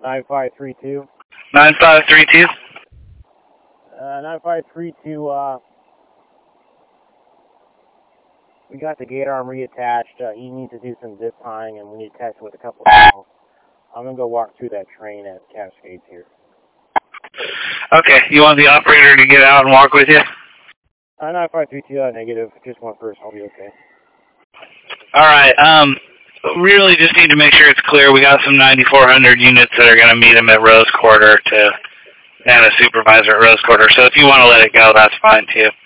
9532. 9532. 9532, we got the gate arm reattached. He needs to do some zip tying, and we need to test it with a couple of miles. I'm going to go walk through that train at Cascades here. Okay, you want the operator to get out and walk with you? 9532, negative. Just one person. I'll be okay. All right. Really just need to make sure it's clear. We got some 9400 units that are going to meet him at Rose Quarter and a supervisor at Rose Quarter. So if you want to let it go, that's fine too.